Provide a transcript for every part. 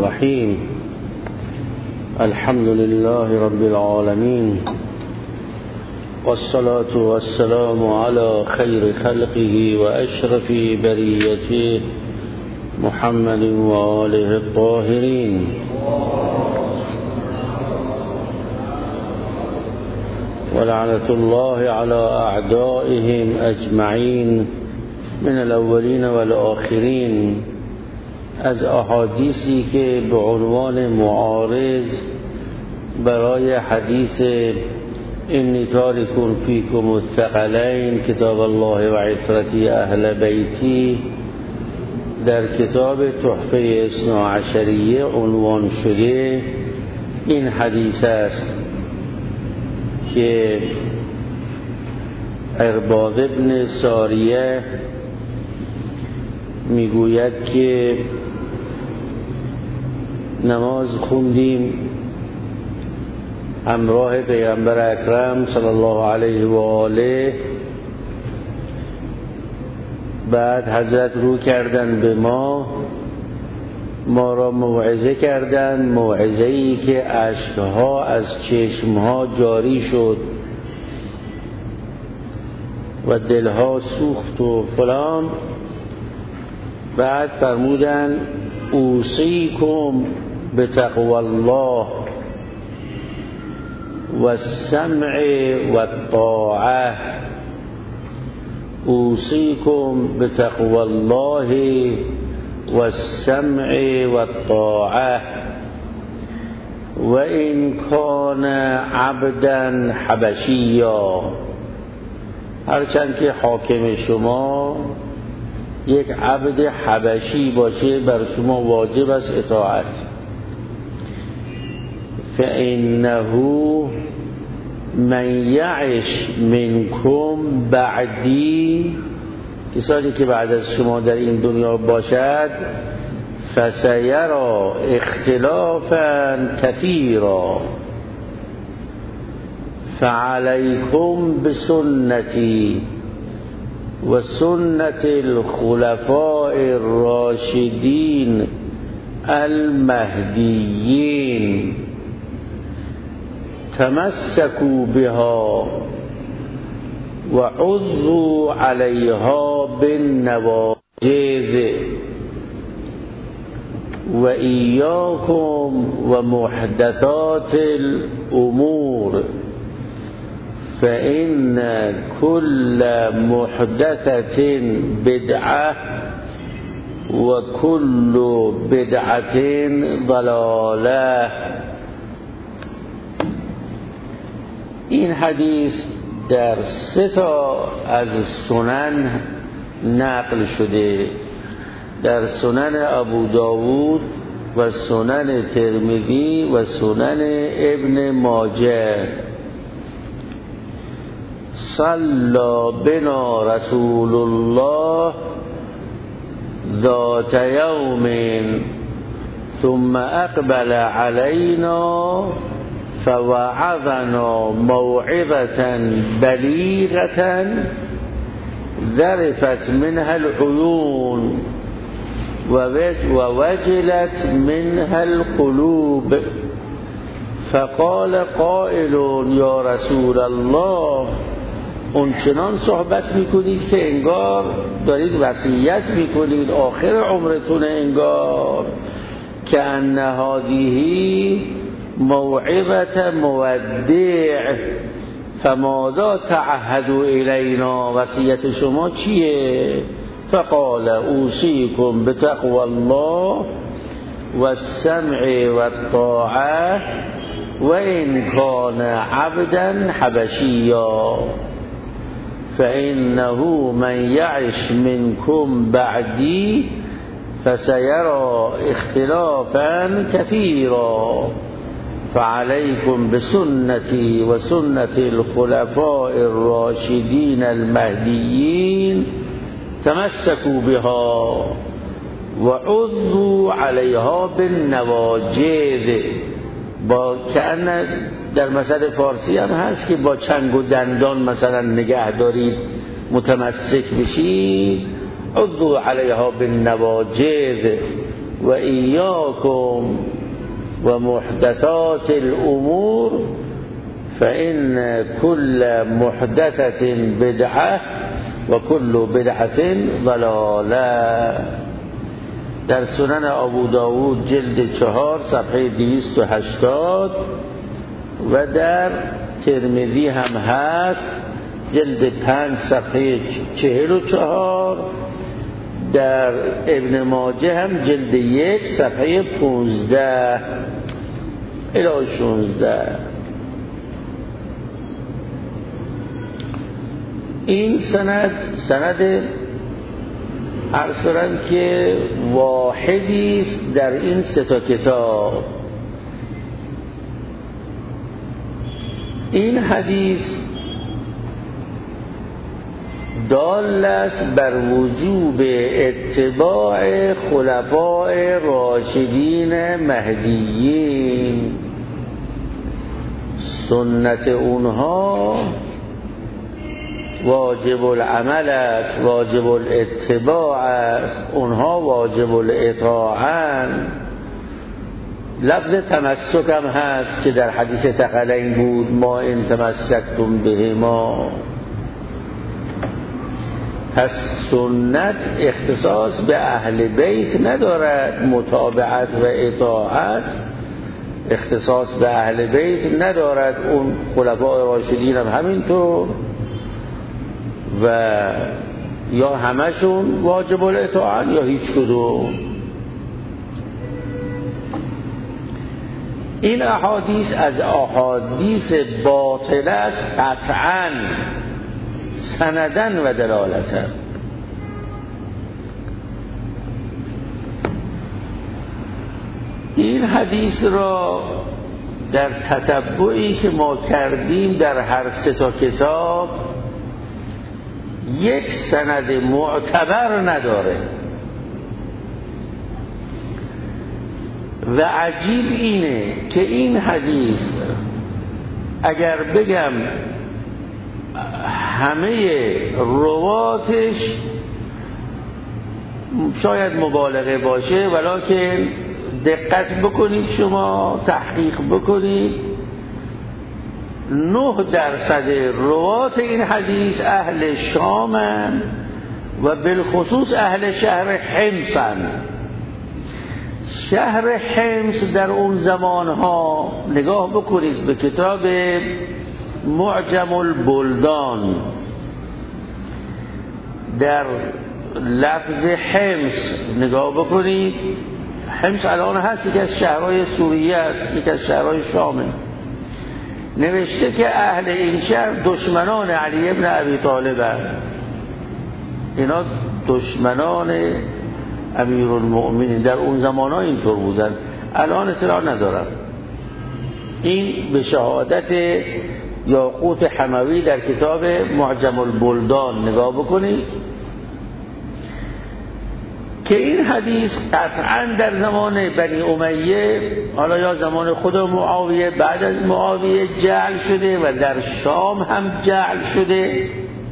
الرحيم. الحمد لله رب العالمين، والصلاة والسلام على خير خلقه وأشرف بريته محمد وآله الطاهرين. ولعنة الله على أعدائهم أجمعين من الأولين والآخرين. از احادیثی که به عنوان معارض برای حدیث انی تارک فیکم الثقلین کتاب الله و عترتی اهل بیتی در کتاب تحفه اثناعشریه عنوان شده، این حدیث است که عرباض ابن ساریه میگوید که نماز خوندیم همراه پیغمبر اکرم صلی الله علیه و آله. بعد حضرت رو کردن به ما را موعظه کردن، موعظه‌ای که اشکها از چشمها جاری شد و دلها سوخت و فلان. بعد فرمودن اوصیکم بتقوی الله و السمع و الطاعه، اوصیکم بتقوی الله و السمع و الطاعه و این کان عبدا حبشیا. هرچند که حاکم شما یک عبد حبشی باشه بر شما واجب است اطاعت. فإنه من یعش منکم بعدی، کسانی که بعد از شما در این دنیا باشد، فسیرا اختلافا کثیرا فعلیکم بسنتی و سنت الخلفاء الراشدین المهدیین تمسکوا بها و عضوا علیها بالنواجذ و ایاکم و محدثات الامور فإن كل محدثة بدعة وكل بدعة ضلالة. این حدیث در 3 از سنن نقل شده، در سنن ابو داود و سنن ترمذی و سنن ابن ماجه. صلى بنا رسول الله ذات يوم ثم أقبل علينا فوعظنا موعظة بليغة ذرفت منها العيون ووجلت منها القلوب. فقال قائل يا رسول الله، اون چنان صحبت میکنید که انگار دارید وصیت میکنید، آخر عمرتون انگار، که ان هذه موعظه مودع فماذا تعهدوا الینا، وصیت شما چیه؟ فقال اوصیکم بتقوی الله و السمع و الطاعه و این کان عبدا حبشیا فإنه من يعش منكم بعدي فسيرى اختلافا كثيرا فعليكم بسنتي وسنة الخلفاء الراشدين المهديين تمسكوا بها وعضوا عليها بالنواجذ. با کأن در مثل فارسی هم هست که با چنگ و دندان مثلا نگه دارید، متمسک بشید. عضوا علیها بالنواجذ، و ایاکم و محدثات الامور فإن كل محدثة بدعة و کل بدعة ضلاله. در سنن ابو داود جلد 4 صفحه 280 و در ترمذی هم هست جلد 5 صفحه 44، در ابن ماجه هم جلد 1 صفحه 15 الی 16. این سند عرض کنم که واحدی است در این سه تا کتاب. این حدیث دال است بر وجوب اتباع خلفاء راشدین مهدیین. سنت اونها واجب العمل است، واجب الاتباع است، اونها واجب الاطاعن. لفظ تمسک هم هست که در حدیث ثقلین بود، ما ان تمسکتم بهما. پس سنت اختصاص به اهل بیت ندارد، متابعت و اطاعت اختصاص به اهل بیت ندارد، اون خلفاء راشدین هم همینطور و یا همشون واجب الاطاعت یا هیچ کدوم. این احادیث از احادیث باطل است قطعاً، سندن و دلالتن. این حدیث را در تتبعی که ما کردیم در هر سه تا کتاب یک سند معتبر نداره و عجیب اینه که این حدیث اگر بگم همه رواتش شاید مبالغه باشه، ولکن دقت بکنید، شما تحقیق بکنید، 9% روات این حدیث اهل شامن و بالخصوص اهل شهر حمصن. شهر حمص در اون زمانها نگاه بکنید به کتاب معجم البلدان، در لفظ حمص نگاه بکنید. حمص الان هست، یکی از شهرهای سوریه است، یکی از شهرهای شامه. نوشته که اهل این شهر دشمنان علی ابن ابی طالب هستند. اینا دشمنان امیرالمؤمنین در اون زمان ها اینطور بودن، الان اطلاع ندارم. این به شهادت یاقوت حموی در کتاب معجم البلدان نگاه بکنید که این حدیث قطعا در زمان بنی امیه، حالا یا زمان خود معاویه، بعد از معاویه جعل شده و در شام هم جعل شده.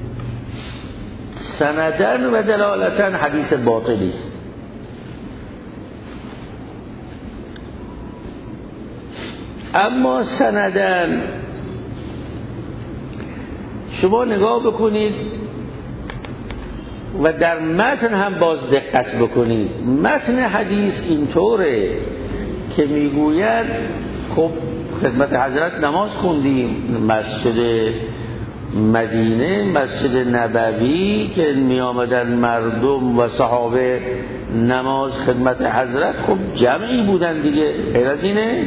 سندن و دلالتن حدیث باطلی است. اما سندن شما نگاه بکنید و در متن هم باز دقت بکنید. متن حدیث اینطوره که میگوید خب خدمت حضرت نماز خوندیم، مسجد مدینه، مسجد نبوی که می آمدن مردم و صحابه نماز خدمت حضرت، خب جمعی بودن دیگه، غیر از اینه.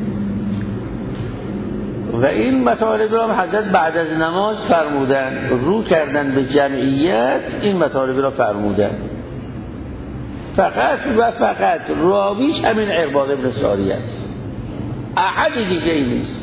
و این مطالب را حضرت بعد از نماز فرمودن، رو کردن به جمعیت، این مطالب را فرمودن. فقط و فقط راویش همین عرباض بن ساریه است، احد دیگه ای نیست.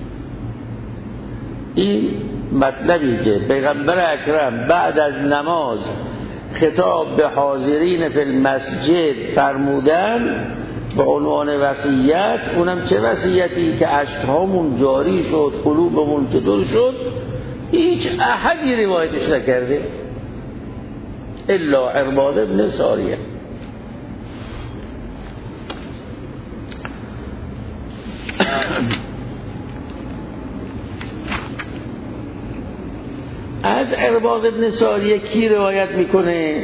این مطلبی که پیغمبر اکرم بعد از نماز خطاب به حاضرین فی المسجد فرمودن به عنوان وصیت، اونم چه وصیتی که اشک‌هامون جاری شد، قلوبمون که دل شد، هیچ احدی روایتش نکرده الا عرباض بن ساریه. از عرباض بن ساریه کی روایت میکنه؟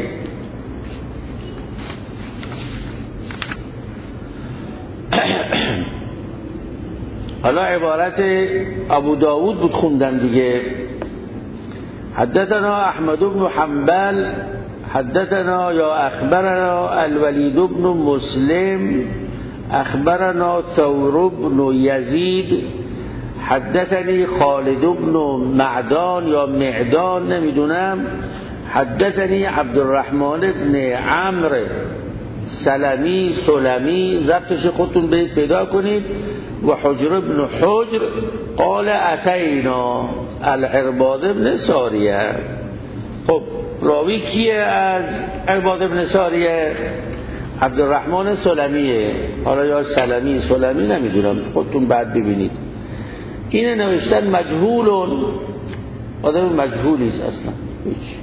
حالا عبارت ابو داود بود خوندن دیگه. حدثنا احمد بن حنبل حدثنا یا اخبرنا الولید بن مسلم اخبرنا ثور بن یزید حدثني خالد بن معدان یا معدان نمیدونم حدثني عبد الرحمن بن عمرو سلمی ضبطش خودتون برید پیدا کنید و حجر بن حجر قال اتینا العرباض بن ساریه. خب راوی کیه از عرباض بن ساریه؟ عبدالرحمن سلمیه. حالا یا سلمی نمیدونم خودتون بعد ببینید. اینه نوشتن مجهولون، آدم مجهولیست اصلا هیچ.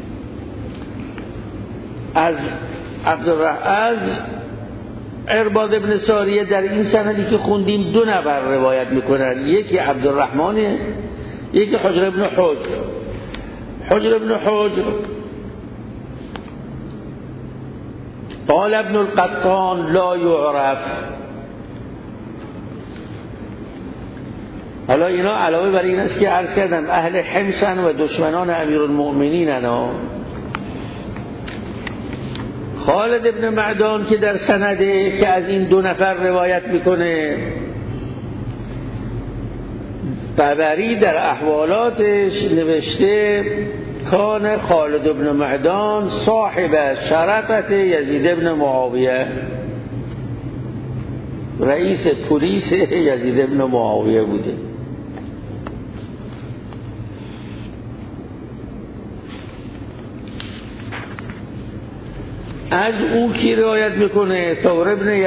از عرباض بن ساریه در این سندی که خوندیم 2 نفر روایت میکنن، یکی عبدالرحمنه یکی حجر بن حجر. حجر بن حجر قال ابن القطان لا يعرف. حالا اینا علاوه بر این است که عرض کردم اهل حمصن و دشمنان امیرالمؤمنینن. خالد ابن معدان که در سنده که از این 2 نفر روایت میکنه، طبری در احوالاتش نوشته کان خالد ابن معدان صاحب شرطت یزید ابن معاویه، رئیس پلیس یزید ابن معاویه بوده. از او کی روایت میکنه؟ ثور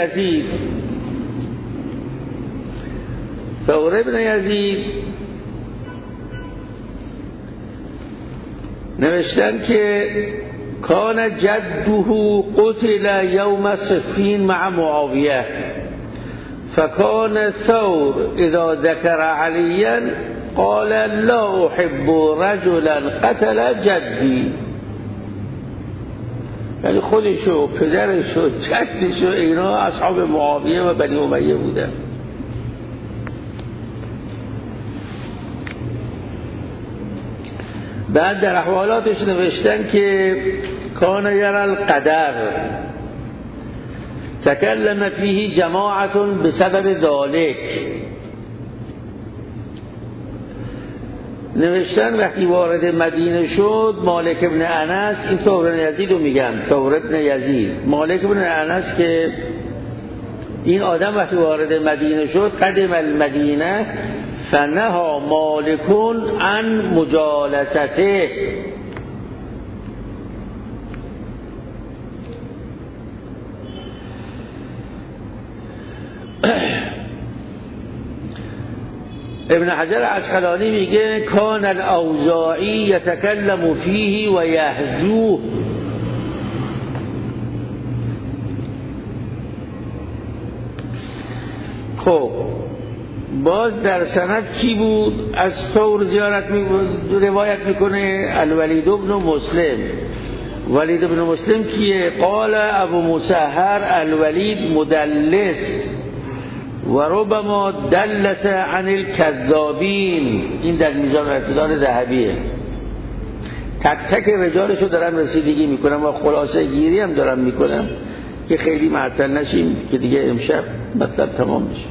ابن یزید نوشتن که کان جده قتل یوم صفین مع معاویه فکان ثور اذا ذکر علیا قال لا احب رجلا قتل جدی. یعنی خودشو، پدرشو، جدشو اینا اصحاب معاویه و بنی امیه بودن. بعد در احوالاتش نوشتن که کان یرى القدر تکلم فیه جماعت بسبب ذلك. نوشتن وقتی وارد مدینه شد مالک ابن انس، این ثور بن یزید رو میگن، ثور بن یزید، مالک ابن انس که این آدم وقتی وارد مدینه شد قدم المدینه فنها مالکون عن مجالسته. ابن حجر عسقلانی میگه کان الاوزاعی یتکلم فیه و یهجوه. خب باز در سند کی بود؟ از ثور روایت میکنه الولید بن مسلم. ولید بن مسلم کیه؟ قال ابو مسهر الولید مدلس و ربما دلس عن الكذابین. این در میزان اعتدال ذهبیه. تک تک رجالشو دارم رسیدگی میکنم و خلاصه گیری هم دارم میکنم که خیلی معطل نشیم که دیگه امشب مطلب تمام بشه.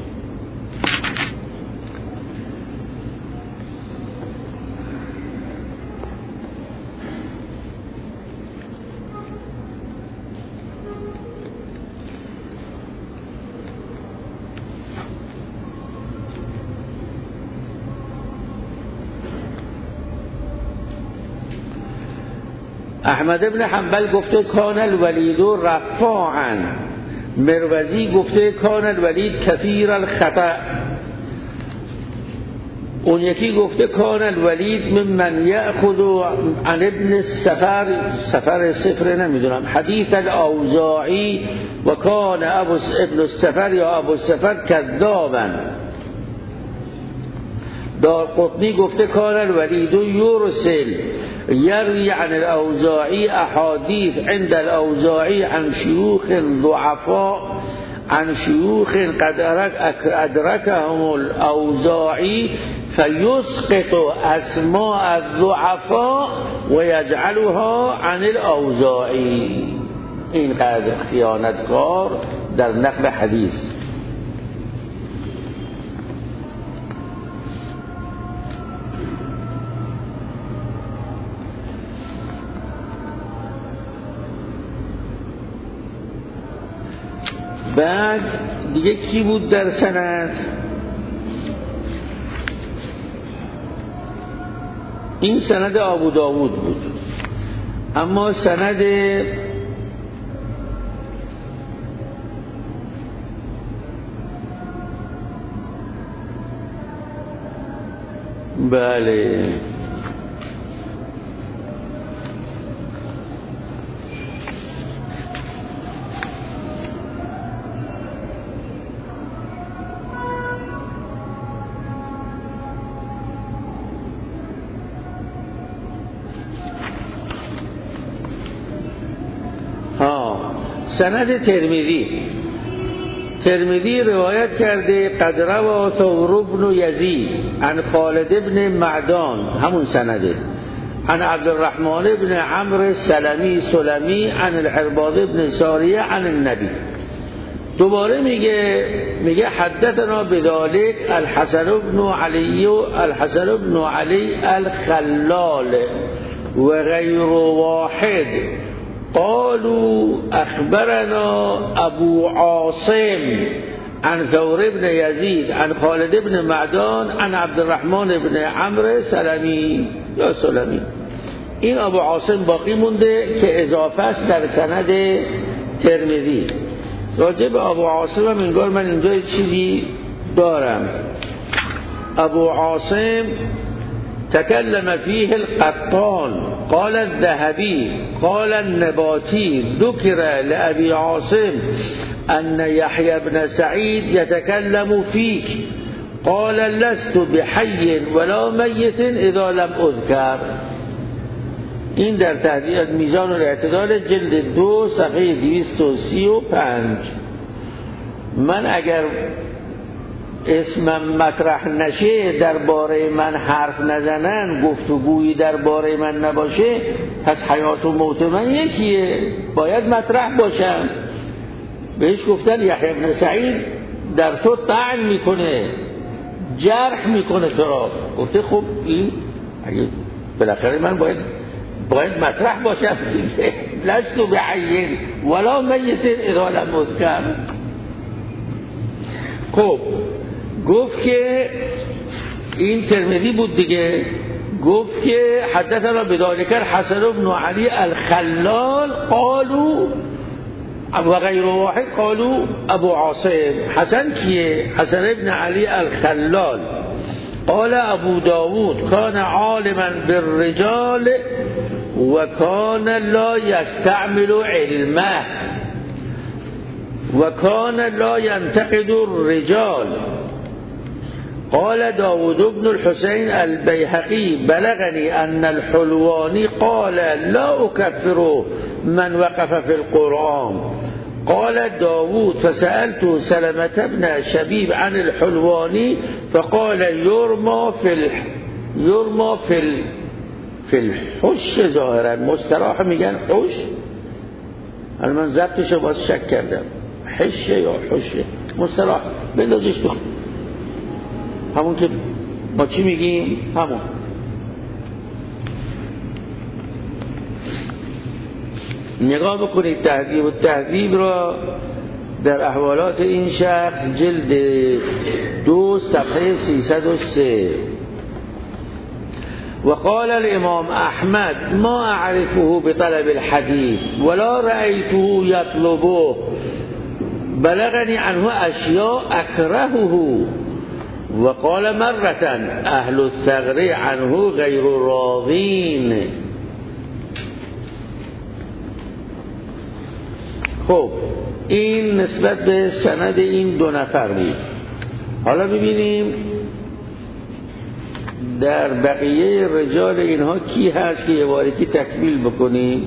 احمد ابن حنبل گفته کان الولید رفاعا، مروزی گفته کان الولید کثیر الخطأ، اون یکی گفته کان الولید ممن یأخذ عن ابن السفر، سفر صفر نمیدونم، حدیث الاوزاعی و کان ابن السفر یا ابو السفر کذابا. دارقطنی گفته کان الولید یرسل یروی عن الاوزاعی احادیث عند الاوزاعی عن شیوخ ضعفاء عن شیوخ قد ادرکهم الاوزاعی فیسقط اسماء الضعفاء و یجعلها عن الاوزاعی. اینقدر خیانتکار در نقل حدیث. بعد دیگه کی بود در سند؟ این سند ابو داود بود، اما سند بله سند ترمذی روایت کرده قد روى ثور بن یزید عن خالد بن معدان، همون سنده، عن عبد الرحمن بن عمرو سلمی عن العرباض بن ساریه عن النبی. دوباره میگه حدثنا بذلك الحسن بن علی الخلال و غیر واحد قالوا اخبرنا ابو عاصم عن ثور بن یزید عن خالد بن معدان عن عبد الرحمن بن عمرو سلمی یا سلمی. این ابو عاصم باقی مونده که اضافه است در سند ترمذی. راجع به ابو عاصم هم انگار من اینجا چیزی دارم. ابو عاصم تكلم فيه القطان قال الذهبي قال النباتي ذكر لأبي عاصم أن يحيى بن سعيد يتكلم فيك قال لست بحي ولا ميت إذا لم أذكر. این در تهذیب میزان الاعتدال جلد 2 صفحه 235. من اگر اسمم مطرح نشه، درباره من حرف نزنن، گفتگویی درباره من نباشه، پس حیات و موت من یکیه، باید مطرح باشم. بهش گفتن یحیی بن سعید در تو طعن میکنه، جرح میکنه تو. گفته خب این اگه بالاخره من باید مطرح باشم. لست بحی ولا میت اذا لم اذکر. خب گفت که این ترمذی بود دیگه. گفت که حدثنا بذلك الحسن بن علی الخلال قالوا و غیر واحد قالوا ابو عاصم. حسن کیه؟ حسن ابن علی الخلال. قال ابو داود كان عالما بالرجال و كان لا يستعمل علمه و كان لا ينتقد الرجال. قال داود بن الحسين البيهقي بلغني أن الحلواني قال لا أكفر من وقف في القرآن. قال داود فسألت سلمة بن شبيب عن الحلواني فقال يرمى في الحش ظاهرا. مصطلح میگن حش، الان من ضبطشو باز شک کردم، حشه یا حشه مصطلح بندازش تو همون که ما چی میگیم همون. نگاه بکنید تهذیب را در احوالات این شخص جلد 2 صفحه 303. وقال الامام احمد ما اعرفه بطلب الحديث ولا رأيته يطلبه بلغني عنه اشياء اكرهه. وقال مرة اهل الثغر عنه غير راضين. خب این نسبت به سند این دو نفر بود. حالا ببینیم در بقیه رجال اینها کی هست که یه باری که تکمیل بکنیم؟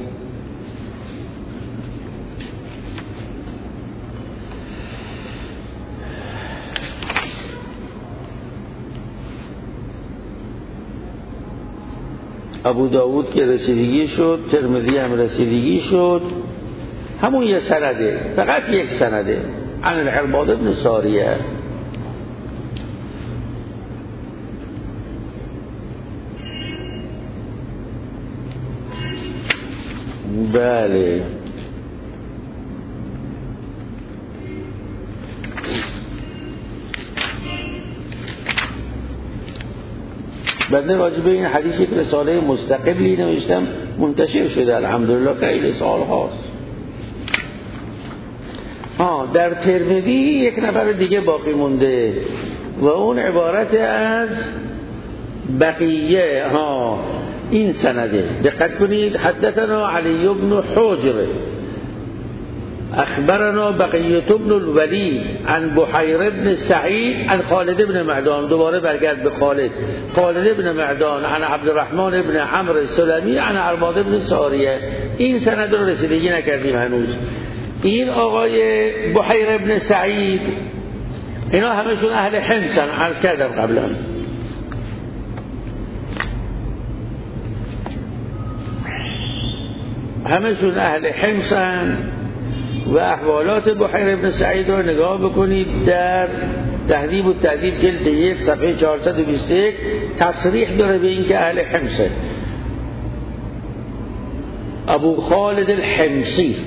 ابو داود که رسیدگی شد، ترمذی هم رسیدگی شد، همون یه سنده، فقط یک سنده، عن العرباض بن ساریه. بله بنده راجبه این حدیث یک رساله مستقلی نوشتم، منتشر شده الحمدلله، خیلی سال هاست. در ترمذی یک نفر دیگه باقی مونده و اون عبارت از بقیه. این سنده دقت کنید. حدثنا علی بن حجر اخبرنا بقیه بن الولید عن بحیر بن سعید عن خالد بن معدان. دوباره برگرد به خالد بن معدان عن عبدالرحمن بن عمرو السلمی عن عرباض بن ساریه. این سند رو رسیدگی نکردیم هنوز. این آقای بحیر بن سعید اینا همشون اهل حمصن، عرض کردم قبلا. همشون اهل حمصن و احوالات بحیر بن سعید رو نگاه بکنید در تهذیب التهذیب جلد 1 صفحه 421 تصریح داره به این که اهل حمصه. ابو خالد الحمصی.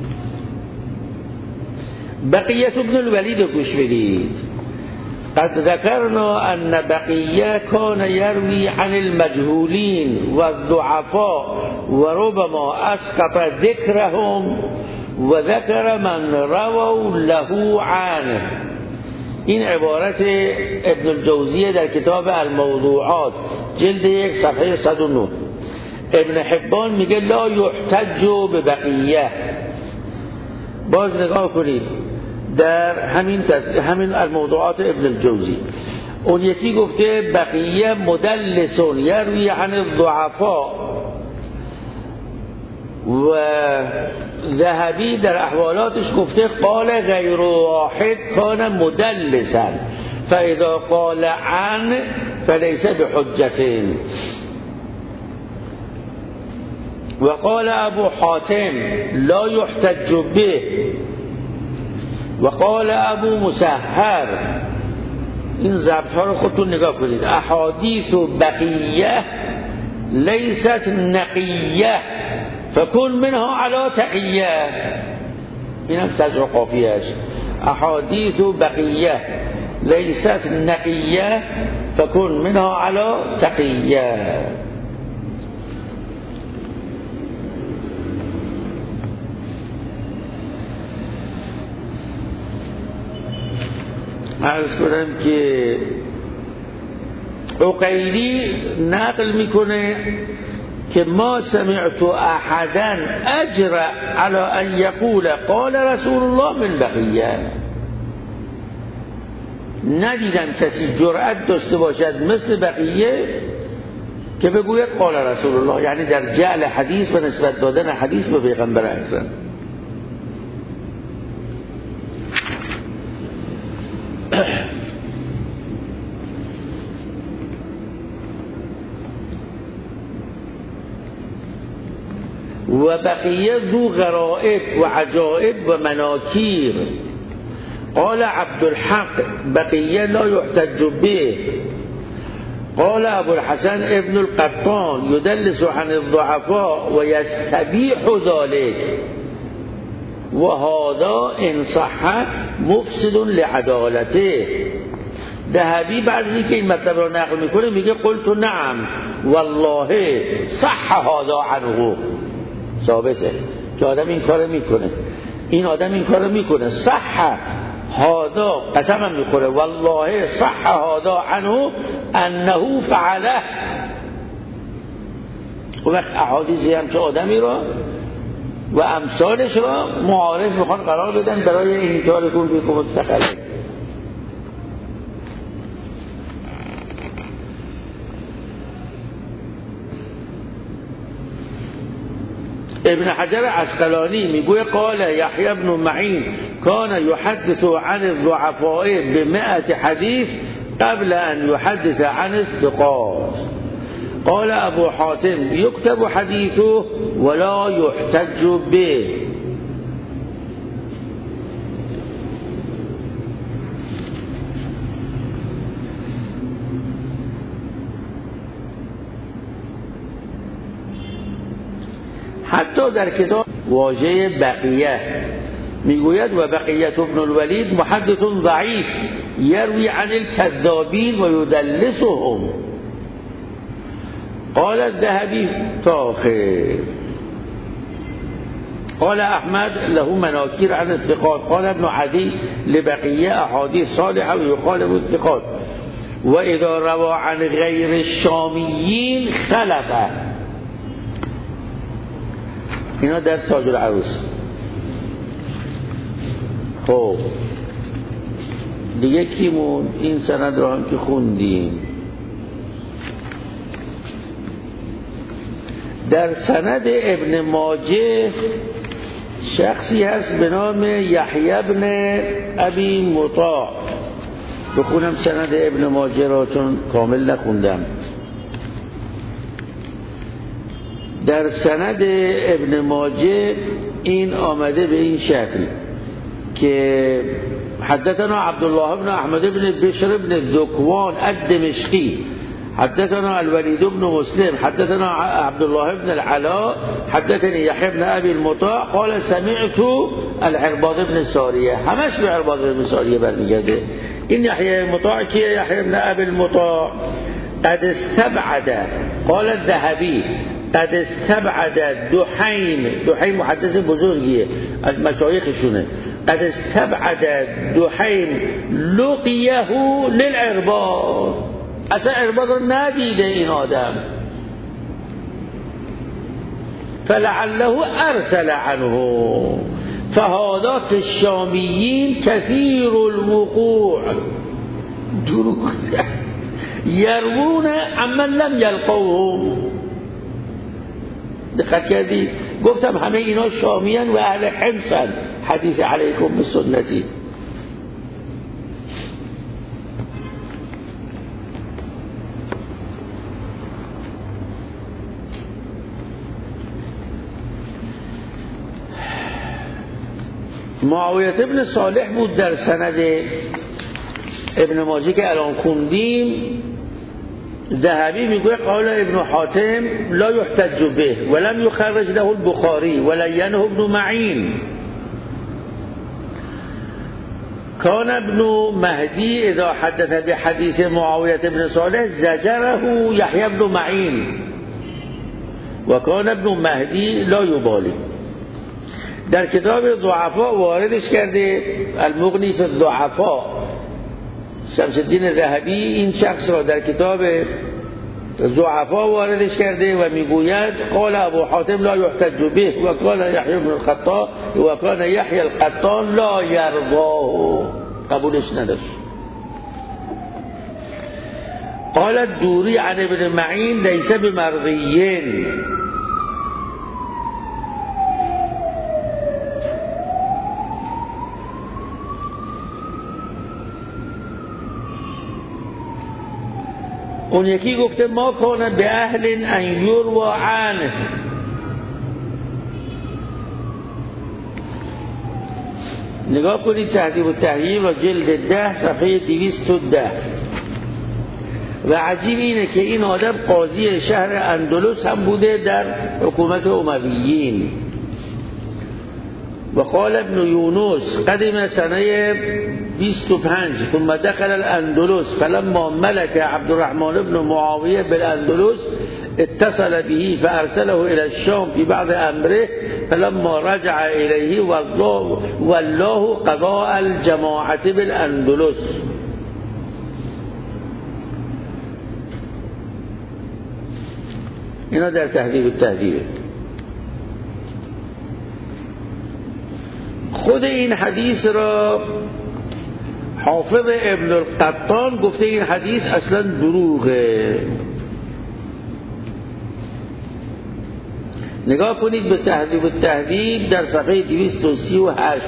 بقیه ابن الولید رو گوش بدید. قد ذكرنا ان بقیه كان يروي عن المجهولين والضعفاء وربما اسقط ذكرهم وذكر من رووا له عنه. این عبارت ابن الجوزیه در کتاب الموضوعات جلد 1 صفحه 109. ابن حبان میگه لا یحتج ببقیه. باز نگاه کنید در همین الموضوعات ابن الجوزی اون یکی گفته بقیه مدلسون یروی عن الضعفاء و ذهبی در احوالاتش گفته قال غیر واحد کان مدلسا فاذا قال عن فلیس بحجة. وقال ابو حاتم لا يحتج به. وقال ابو مسهر. این ضبط ها رو خودتون نگاه کنید. احادیث بقیه لیست نقیه فکن منها علی تقیه. این هم سجع قافیهش. احادیث بقیه لیست نقیه فکن منها علی تقیه. عرض کنم که عقیلی نقل میکنه که ما سمعت احدا اجرأ على ان یقول قال رسول الله من بقیه. ندیدم کسی جرأت داشته باشد مثل بقیه که بگوید قال رسول الله، یعنی در جعل حدیث و نسبت دادن حدیث به پیغمبر اکرم. و بقیه ذو غرائب و عجائب و مناکیر. قال عبدالحق بقیه لا يحتج به. قال ابو الحسن ابن القطان يدلس عن الضعفاء و يستبيح ذلك و هذا ان صح مفسد لعدالته. ذهبی بعضی که این مطلب رو نقل میکنه میگه قلت نعم والله صح هذا عنه. ثابته که آدم این کارو میکنه، این آدم این کارو میکنه. صح هذا قسمم میخوره والله صح هذا عنه انه فعله. و وقت احادیثی هم که آدمی رو و امثالش رو معارض میخوان قرار بدن برای این کار کن بیکن متخلق. ابن حجر عسقلانی میگوید قال یحیی بن معین کان یحدث عن الضعفاء ب100 حدیث قبل ان يحدث عن الثقات. قال ابو حاتم يكتب حديثه ولا يحتج به. حتی در کتاب واژه بقیه میگوید و بقیه ابن الولید محدث ضعیف یروی عن الكذابین و یدلسهم. قال الذهبي تاخر. قال احمد له مناكير عن الثقات. قال ابن عدي لبقيه احاديث صالحه ويخالف الثقات واذا روى عن غير الشاميين خلفه. اینا در تاج العروس. خب دیگه کیمون این سند رو هم که خوندیم. در سند ابن ماجه شخصی هست به نام یحیی بن ابی مطاع. بخونم سند ابن ماجه را چون کامل نخوندم. در سند ابن ماجه این آمده به این شکل که حدثنا عبدالله بن احمد بن بشر بن ذکوان الدمشقی حدثنا الولید بن مسلم حدثنا عبدالله بن العلاء حدثني يحيى بن ابي المطاع قال سمعت العرباض بن ساریه. همش به عرباض بن ساریه برمیگرده. این یحیی المطاع کیه؟ یحیی بن ابی المطاع قد استبعد. قال الذهبی قد استبعد دحیم محدث بزرگیه از مشایخشونه. قد استبعد دحیم لقیه للعرباض. اصلا عرباض رو ندیده این آدم. فلعله ارسل عنه فهذا في الشامیین كثير الوقوع. دروغ یروون عمن لم یلقوهم. دقت کردید؟ گفتم همه اینا شامیان و اهل حمصن. حدیث علیکم بسنتی. معاویه ابن صالح بود در سند ابن ماجه که الان خوندیم. ذهبی میگه قال ابن حاتم لا يحتج به ولم يخرج له البخاري ولينه ابن معين. كان ابن مهدي اذا حدث بحديث معاويه ابن صالح زجره يحيى ابن معين وكان ابن مهدي لا يبالي. در کتاب ضعفا واردش کرده المغنی فی الضعفا. شمس الدین ذهبی این شخص را در کتاب ضعفا واردش کرده و میگوید قال ابو حاتم لا يحتج به و قال یحیی بن القطان و کان یحیی القطان لا یرضاه. قبولش نداشت. قال الدوری عن ابن معین لیس بمرضی. اون یکی گفته ما کانه به اهل ان یروى عنه. نگاه کنید تهذیب التهذیب و جلد 10 صفحه 210. و عجیب اینه که این آدم قاضی شهر اندلس هم بوده در حکومت امویین. و قال ابن یونس قدم سنه 25 ثم دخل الاندلس فلما ملك عبد الرحمن بن معاوية بالاندلس اتصل به فارسله الى الشام في بعض امره فلما رجع اليه والله قضاء الجماعة بالاندلس. اینا در تهذیب التهذیب. خود این حدیث را حافظ ابن القطان گفته این حدیث اصلا دروغه. نگاه کنید به تهذیب التهذیب در صفحه 238.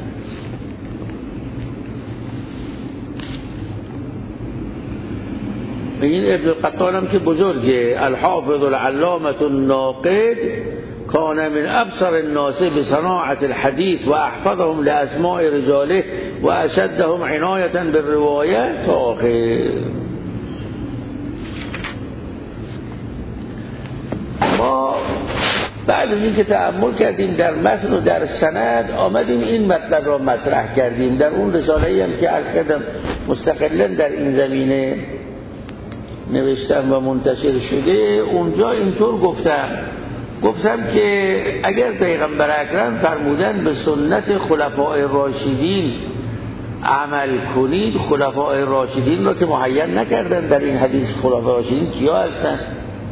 این ابن القطان هم که بزرگه، الحافظ العلامة الناقد كان من ابصر الناس بصناعة الحديث واحفظهم لاسماء رجاله واشدهم عناية بالرواية تا آخر. ما بعد از اینکه تأمل کردیم در متن و در سند آمدیم این مطلب را مطرح کردیم. در اون رساله‌ای هم که عرض کردم مستقلاً در این زمینه نوشتم و منتشر شده، اونجا اینطور گفتم که اگر پیغمبر اکرم فرمودن به سنت خلفای راشدین عمل کنید، خلفای راشدین را که معین نکردن در این حدیث خلفای راشدین کیا هستن؟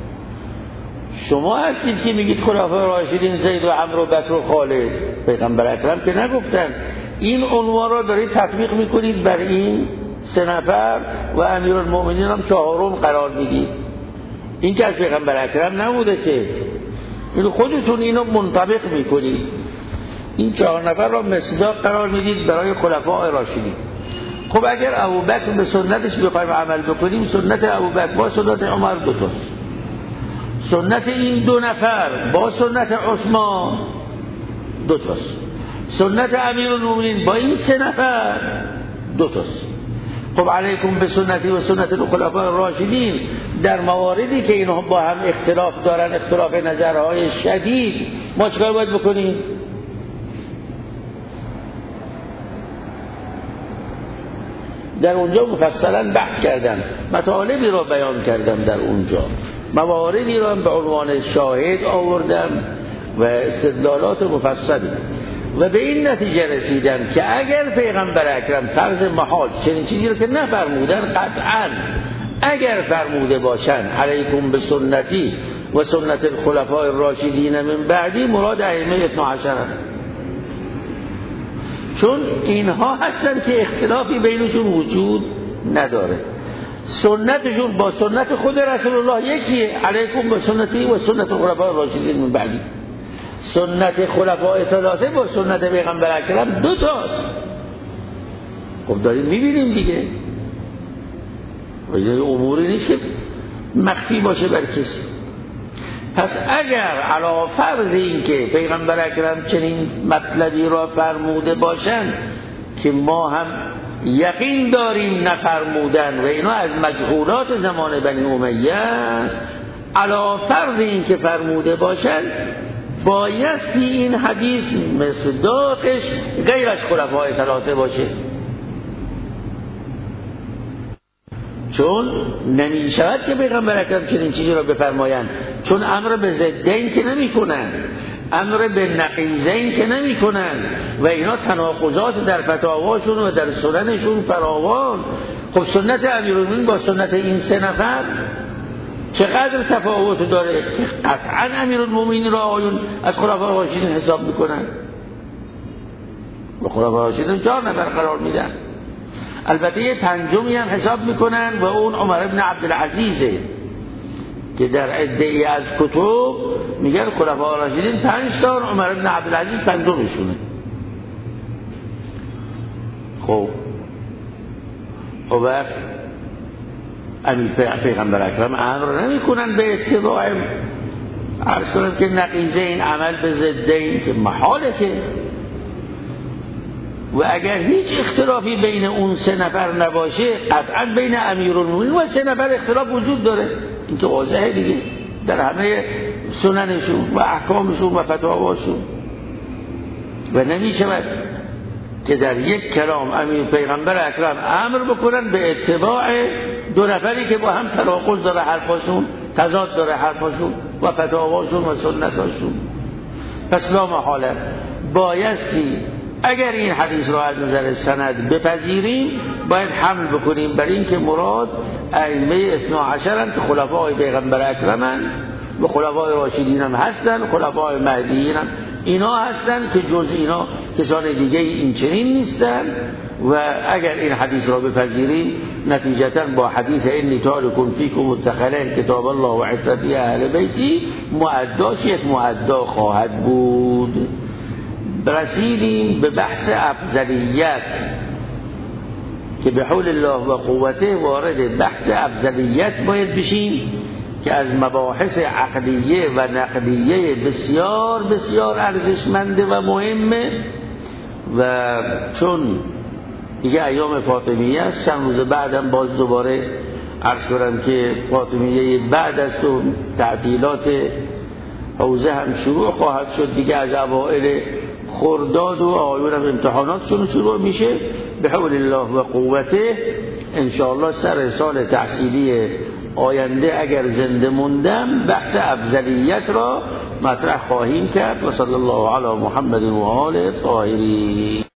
شما هستید که میگید خلفای راشدین زید و عمرو و بکر و خالد، پیغمبر اکرم که نگفتن. این عنوان را دارید تطبیق میکنید بر این 3 نفر و امیرالمؤمنین هم 4م قرار میدید. این که از پیغمبر اکرم نبوده که، این خودتون اینو منطبق میکنید. این 4 نفر را مصداق قرار میدید برای خلفای راشدین. خب اگر ابوبکر به سنتش بخوایم عمل بکنیم، سنت ابوبکر با سنت عمر دوتاست، سنت این 2 نفر با سنت عثمان دوتاست، سنت امیرالمؤمنین با این 3 نفر دوتاست. خب علیکم به سنتی و سنت الخلفاء الراشدین در مواردی که اینها با هم اختلاف دارن، اختلاف نظرهای شدید، ما چیکار باید بکنیم؟ در اونجا مفصلا بحث کردم، مطالبی را بیان کردم، در اونجا مواردی را به عنوان شاهد آوردم و استدلالات مفصلی و به این نتیجه رسیدم که اگر پیغمبر اکرم فرض محال چنین چیزی رو که نفرمودن، قطعا اگر فرموده باشن علیکم به سنتی و سنت الخلفاء الراشدین من بعدی، مراد ائمه 12 هم، چون اینها هستن که اختلافی بینشون وجود نداره، سنتشون با سنت خود رسول الله یکیه، علیکم به سنتی و سنت الخلفاء الراشدین من بعدی. سنت خلفای 3 با سنت پیغمبر اکرم 2 تاست. خب داریم میبینیم دیگه، و یه اموری نیست که مخفی باشه بر کسی. پس اگر علی فرض این که پیغمبر اکرم چنین مطلبی را فرموده باشند که ما هم یقین داریم نفرمودن و اینا از مجهولات زمان بنی امیه است، علی فرض این که فرموده باشند بایستی این حدیث مصداقش غیر از خلفای 3 باشه، چون نمی شود که پیغمبر اکرم چنین چیزی را بفرمایند، چون امر به ضدین که نمی کنند، امر به نقیضین که نمی کنند و اینا تناقضات در فتاواشون و در سننشون فراوان. خب سنت امیرالمومنین با سنت این 3 نفر چقدر تفاوت داره؟ قطعا امیرالمومنین را آیون از خلفای راشدین حساب میکنن و خلفای راشدین 4 نفر قرار میدن. البته یه 5می هم حساب میکنن و اون عمر بن عبدالعزیزه که در عده‌ای از کتب میگن خلفای راشدین 5 تا، عمر بن عبدالعزیز 5مشونه. خب وقت امیر پیغمبر اکرم امر نمی کنن به اتباع، عرض کنن که نقیضین عمل به ضدین که محاله که، و اگر هیچ اختلافی بین اون 3 نفر نباشه، قطعا بین امیرالمومنین و 3 نفر اختلاف وجود داره، این که واضحه دیگه در همه سننشون و احکامشون و فتاواشون، و نمی شود که در یک کلام امیر پیغمبر اکرم امر بکنن به اتباع 2 نفری که با هم تناقض داره حرفاشون، تضاد داره حرفاشون و فتاواشون و سنتاشون. پس لا محاله بایستی اگر این حدیث را از نظر سند بپذیریم، باید حمل بکنیم بر این که مراد ائمه 12 هم که خلفای پیغمبر اکرمن و خلفای راشدین هم هستن، خلفای مهدیین هم اینا هستن که جز اینا کسان دیگه این چنین نیستن و اگر این حدیث را بپذیریم نتیجتا با حدیث انی تارک فیکم الثقلین کتاب الله و عترتی اهل بیتی معداش یک معدا خواهد بود. رسیدیم به بحث افضلیت که به حول الله و قوته وارد بحث افضلیت باید بشیم که از مباحث عقلیه و نقلیه بسیار بسیار ارزشمنده و مهمه و چون دیگه ایام فاطمیه است چند روز بعدم باز دوباره عرض کنم که فاطمیه بعد است و تعطیلات حوزه هم شروع خواهد شد دیگه از اوائل خرداد و آیون هم امتحاناتشون شروع میشه به حول الله و قوته انشاءالله سر سال تحصیلی آینده اگر زنده موندم بحث افضلیت را مطرح خواهیم کرد و صلی الله علی محمد و آله الطاهرین.